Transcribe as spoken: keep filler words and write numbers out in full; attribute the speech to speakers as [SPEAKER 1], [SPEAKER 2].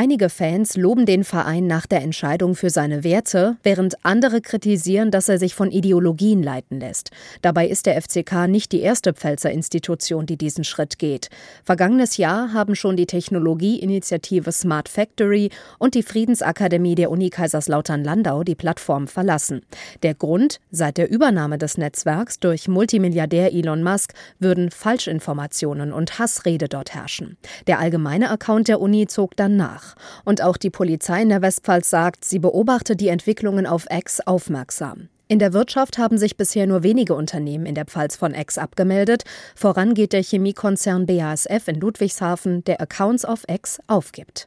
[SPEAKER 1] Einige Fans loben den Verein nach der Entscheidung für seine Werte, während andere kritisieren, dass er sich von Ideologien leiten lässt. Dabei ist der F C K nicht die erste Pfälzer Institution, die diesen Schritt geht. Vergangenes Jahr haben schon die Technologieinitiative Smart Factory und die Friedensakademie der Uni Kaiserslautern-Landau die Plattform verlassen. Der Grund: Seit der Übernahme des Netzwerks durch Multimilliardär Elon Musk würden Falschinformationen und Hassrede dort herrschen. Der allgemeine Account der Uni zog dann nach. Und auch die Polizei in der Westpfalz sagt, sie beobachte die Entwicklungen auf X aufmerksam. In der Wirtschaft haben sich bisher nur wenige Unternehmen in der Pfalz von X abgemeldet. Voran geht der Chemiekonzern B A S F in Ludwigshafen, der Accounts auf X aufgibt.